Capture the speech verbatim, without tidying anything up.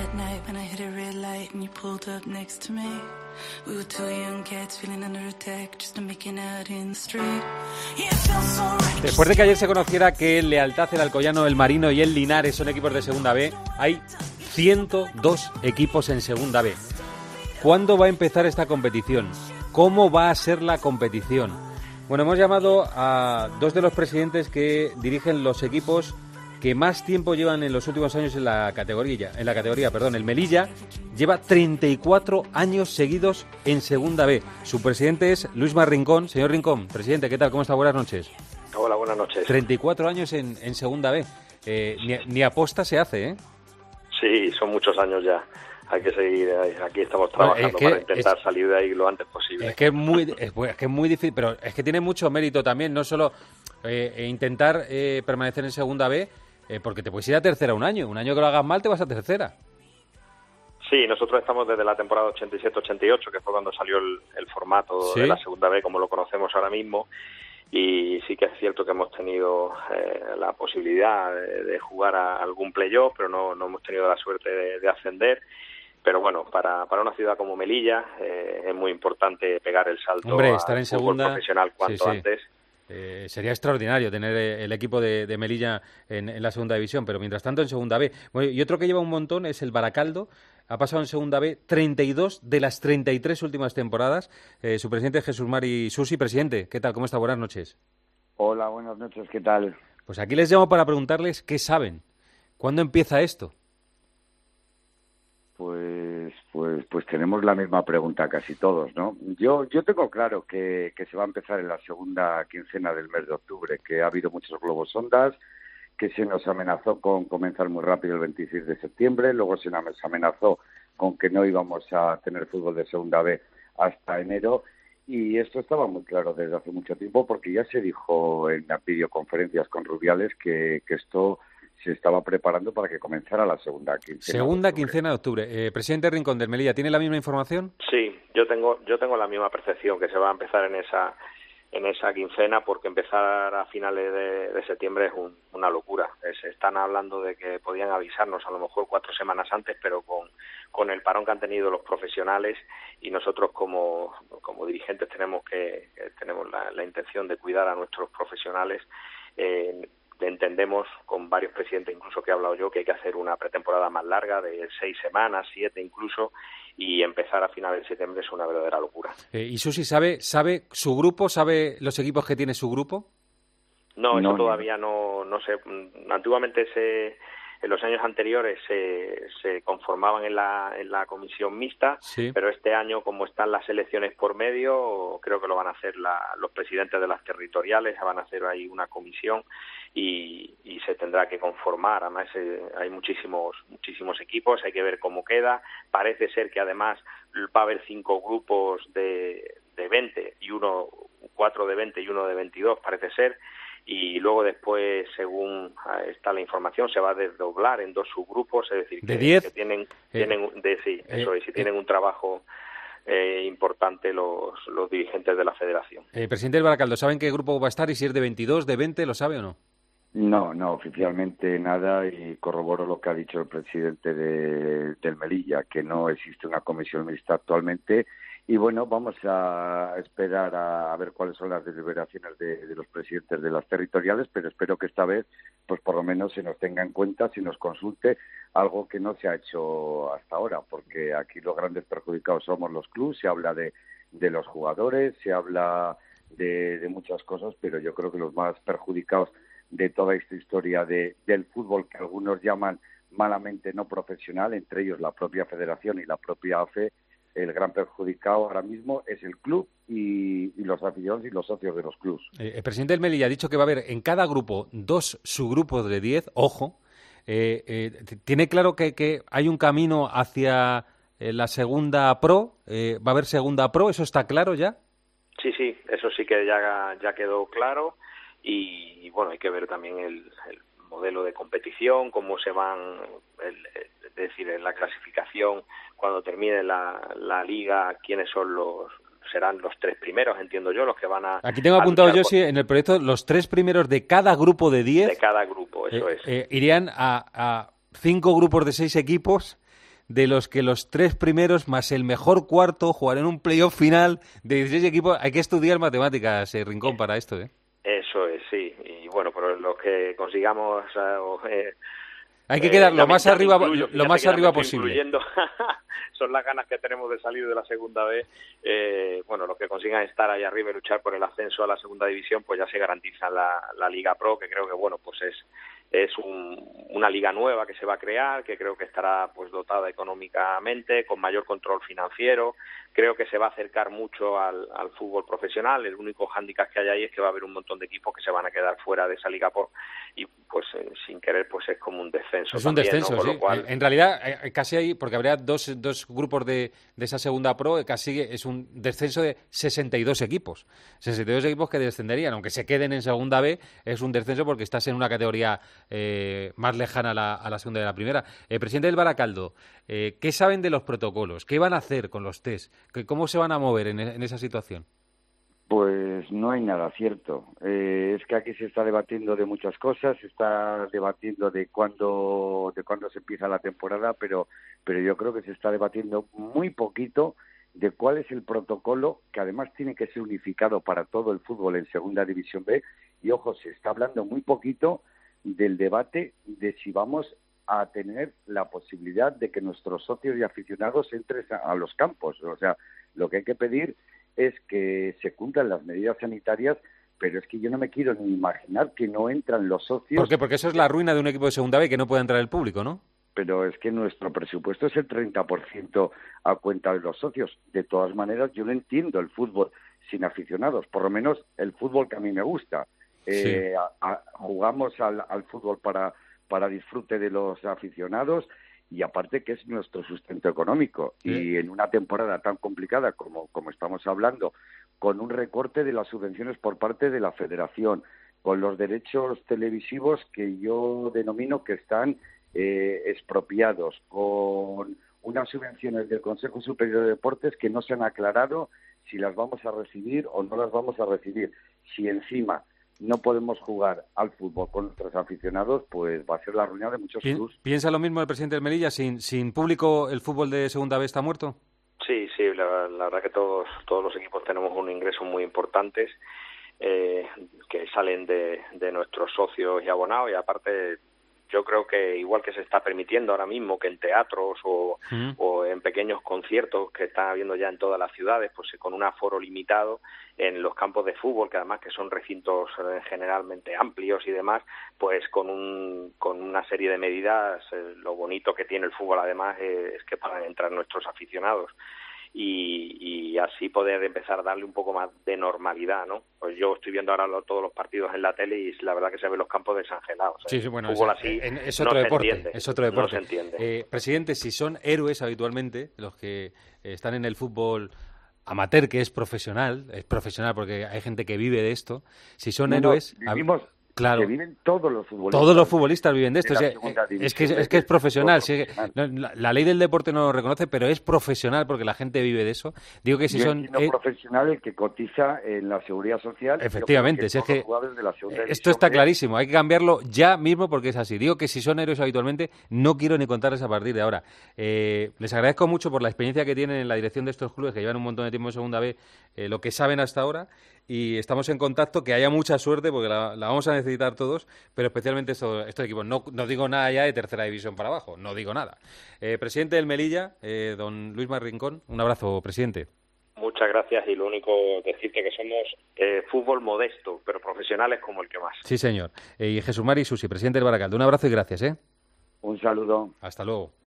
at night when I hit a red light and you pulled up next to me. We were two young cats feeling under attack, just making out in the street. Yeah, it felt so right. Después de que ayer se conociera que el Lealtad, el Alcoyano, el Marino y el Linares son equipos de Segunda B, hay ciento dos equipos en Segunda B. ¿Cuándo va a empezar esta competición? ¿Cómo va a ser la competición? Bueno, hemos llamado a dos de los presidentes que dirigen los equipos que más tiempo llevan en los últimos años en la categoría. En la categoría, perdón, el Melilla lleva treinta y cuatro años seguidos en Segunda B. Su presidente es Luismar Rincón. Señor Rincón, presidente, ¿qué tal? ¿Cómo está? Buenas noches. Hola, buenas noches. treinta y cuatro años en, en Segunda B. Eh, ni, ni aposta se hace, ¿eh? Sí, son muchos años ya. Hay que seguir, aquí estamos trabajando bueno, es que para intentar es, salir de ahí lo antes posible. Es que es muy, es, es que es muy difícil, pero es que tiene mucho mérito también, no solo eh, intentar eh, permanecer en Segunda B, eh, porque te puedes ir a tercera un año, un año que lo hagas mal te vas a tercera. Sí, nosotros estamos desde la temporada ochenta y siete ochenta y ocho, que fue cuando salió el, el formato ¿Sí? de la Segunda B como lo conocemos ahora mismo, y sí que es cierto que hemos tenido eh, la posibilidad de, de jugar a algún playoff, pero no, no hemos tenido la suerte de, de ascender. Pero bueno, para, para una ciudad como Melilla eh, es muy importante pegar el salto Hombre, estar en segunda profesional cuanto sí, sí. antes. Eh, sería extraordinario tener el equipo de, de Melilla en, en la segunda división, pero mientras tanto en Segunda B. Bueno, y otro que lleva un montón es el Baracaldo. Ha pasado en Segunda B treinta y dos de las treinta y tres últimas temporadas. Eh, su presidente Jesús Mari Susi. Presidente, ¿qué tal? ¿Cómo está? Buenas noches. Hola, buenas noches. ¿Qué tal? Pues aquí les llamo para preguntarles qué saben. ¿Cuándo empieza esto? Pues, pues, pues tenemos la misma pregunta casi todos, ¿no? Yo, yo tengo claro que, que se va a empezar en la segunda quincena del mes de octubre, que ha habido muchos globos sondas, que se nos amenazó con comenzar muy rápido el veintiséis de septiembre, luego se nos amenazó con que no íbamos a tener fútbol de Segunda B hasta enero, y esto estaba muy claro desde hace mucho tiempo, porque ya se dijo en las videoconferencias con Rubiales que, que esto se estaba preparando para que comenzara la segunda quincena. Segunda de quincena de octubre. Eh, presidente Rincón del Melilla, ¿tiene la misma información? Sí, yo tengo yo tengo la misma percepción, que se va a empezar en esa en esa quincena, porque empezar a finales de, de septiembre es un, una locura. Eh, se están hablando de que podían avisarnos a lo mejor cuatro semanas antes, pero con, con el parón que han tenido los profesionales, y nosotros como, como dirigentes tenemos que, que tenemos la, la intención de cuidar a nuestros profesionales. Eh, entendemos con varios presidentes incluso que he hablado yo que hay que hacer una pretemporada más larga de seis semanas, siete incluso, y empezar a finales de septiembre es una verdadera locura. Eh, ¿Y Susi sabe sabe su grupo, sabe los equipos que tiene su grupo? No, eso no, todavía no no sé. Antiguamente se en los años anteriores se, se conformaban en la en la comisión mixta, sí. Pero este año, como están las elecciones por medio, creo que lo van a hacer la, los presidentes de las territoriales, van a hacer ahí una comisión y, y se tendrá que conformar. Además eh, hay muchísimos muchísimos equipos, hay que ver cómo queda. Parece ser que además va a haber cinco grupos de, de veinte y uno, cuatro de veinte y uno de veintidós, parece ser. Y luego después, según está la información, se va a desdoblar en dos subgrupos, es decir, ¿De que, diez? que tienen, eh, tienen de sí, eh, eso es, y eh, tienen un trabajo eh, importante los, los dirigentes de la federación. Eh, presidente del Baracaldo, ¿saben qué grupo va a estar y si es de veintidós, de veinte, lo sabe o no? No, no, oficialmente nada, y corroboro lo que ha dicho el presidente de, del Melilla, que no existe una comisión mixta actualmente. Y bueno, vamos a esperar a, a ver cuáles son las deliberaciones de, de los presidentes de las territoriales, pero espero que esta vez, pues por lo menos se nos tenga en cuenta, se nos consulte, algo que no se ha hecho hasta ahora, porque aquí los grandes perjudicados somos los clubes. Se habla de, de los jugadores, se habla de, de muchas cosas, pero yo creo que los más perjudicados de toda esta historia de, del fútbol, que algunos llaman malamente no profesional, entre ellos la propia federación y la propia A F E, el gran perjudicado ahora mismo es el club y, y los aficionados y los socios de los clubes. Eh, el presidente del Melilla ha dicho que va a haber en cada grupo dos subgrupos de diez, ojo. Eh, eh, ¿Tiene claro que, que hay un camino hacia eh, la segunda pro? Eh, ¿Va a haber segunda pro? ¿Eso está claro ya? Sí, sí, eso sí que ya, ya quedó claro. Y, y bueno, hay que ver también el, el modelo de competición, cómo se van, el, es decir, en la clasificación, cuando termine la, la liga, quiénes son los serán los tres primeros, entiendo yo, los que van a... Aquí tengo apuntado yo, por... sí, en el proyecto, los tres primeros de cada grupo de diez... De cada grupo, eso eh, es. Eh, irían a, a cinco grupos de seis equipos de los que los tres primeros más el mejor cuarto jugarán un playoff final de dieciséis equipos. Hay que estudiar matemáticas, eh, Rincón, para esto, ¿eh? Eso es, sí. Y bueno, pero los que consigamos... Eh, Hay que quedar eh, lo más arriba, incluyo, lo más arriba posible. Son las ganas que tenemos de salir de la segunda B. Eh, bueno, los que consigan estar ahí arriba y luchar por el ascenso a la segunda división, pues ya se garantiza la, la Liga Pro, que creo que bueno, pues es es un, una liga nueva que se va a crear, que creo que estará pues dotada económicamente, con mayor control financiero. Creo que se va a acercar mucho al, al fútbol profesional. El único hándicap que hay ahí es que va a haber un montón de equipos que se van a quedar fuera de esa Liga Pro y pues eh, sin querer pues es como un descenso. Es un también, descenso, ¿no? sí. Lo cual... En realidad eh, casi hay, porque habría dos, dos grupos de, de esa segunda Pro, casi es un descenso de sesenta y dos equipos. sesenta y dos equipos que descenderían, aunque se queden en segunda B, es un descenso porque estás en una categoría eh, más lejana a la, a la segunda y a la primera. Eh, presidente del Baracaldo, eh, ¿qué saben de los protocolos? ¿Qué van a hacer con los test? ¿Cómo se van a mover en, en esa situación? Pues no hay nada cierto. Eh, es que aquí se está debatiendo de muchas cosas, se está debatiendo de cuándo, de cuándo se empieza la temporada, pero, pero yo creo que se está debatiendo muy poquito de cuál es el protocolo, que además tiene que ser unificado para todo el fútbol en Segunda División B. Y ojo, se está hablando muy poquito del debate de si vamos a tener la posibilidad de que nuestros socios y aficionados entren a, a los campos. O sea, lo que hay que pedir es que se cumplan las medidas sanitarias, pero es que yo no me quiero ni imaginar que no entran los socios. ¿Por qué? Porque eso es la ruina de un equipo de Segunda B, que no pueda entrar el público, ¿no? Pero es que nuestro presupuesto es el treinta por ciento a cuenta de los socios. De todas maneras, yo no entiendo el fútbol sin aficionados, por lo menos el fútbol que a mí me gusta. Eh, sí. a, a, jugamos al, al fútbol para, para disfrute de los aficionados y aparte que es nuestro sustento económico. Sí. Y en una temporada tan complicada como, como estamos hablando, con un recorte de las subvenciones por parte de la Federación, con los derechos televisivos que yo denomino que están eh, expropiados, con unas subvenciones del Consejo Superior de Deportes que no se han aclarado si las vamos a recibir o no las vamos a recibir. Si encima no podemos jugar al fútbol con nuestros aficionados, pues va a ser la ruina de muchos clubes. ¿Piensa lo mismo el presidente del Melilla? ¿Sin, sin público el fútbol de Segunda B está muerto? Sí, sí, la, la verdad que todos todos los equipos tenemos un ingreso muy importantes eh, que salen de, de nuestros socios y abonados, y aparte yo creo que igual que se está permitiendo ahora mismo que en teatros o, mm. o en pequeños conciertos que están habiendo ya en todas las ciudades, pues con un aforo limitado en los campos de fútbol, que además que son recintos eh, generalmente amplios y demás, pues con un con una serie de medidas, eh, lo bonito que tiene el fútbol además eh, es que puedan entrar nuestros aficionados. Y, y así poder empezar a darle un poco más de normalidad, ¿no? Pues yo estoy viendo ahora lo, todos los partidos en la tele y la verdad que se ven los campos desangelados. ¿eh? Sí, sí, bueno, fútbol es, así es otro no deporte, se entiende, es otro deporte. No se entiende. Eh, presidente, si son héroes habitualmente los que están en el fútbol amateur, que es profesional, es profesional porque hay gente que vive de esto, si son no, héroes... No, vivimos... Claro. Que viven todos los futbolistas. Todos los futbolistas viven de esto. De o sea, es, que, es que es profesional. Sí, la, la ley del deporte no lo reconoce, pero es profesional porque la gente vive de eso. Digo que si Yo son eh, profesional el que cotiza en la seguridad social. Efectivamente, si es que de esto está clarísimo. Hay que cambiarlo ya mismo porque es así. Digo que si son héroes habitualmente, no quiero ni contarles a partir de ahora. Eh, les agradezco mucho por la experiencia que tienen en la dirección de estos clubes que llevan un montón de tiempo en Segunda B, eh, lo que saben hasta ahora. Y estamos en contacto, que haya mucha suerte porque la, la vamos a necesitar todos, pero especialmente estos, estos equipos. No, no digo nada ya de tercera división para abajo, no digo nada. Eh, presidente del Melilla, eh, don Luis Mar Rincón, un abrazo, presidente. Muchas gracias y lo único decirte que somos eh, fútbol modesto, pero profesionales como el que más. Sí, señor. Eh, y Jesús Mari Susi, presidente del Baracaldo, un abrazo y gracias. ¿eh? Un saludo. Hasta luego.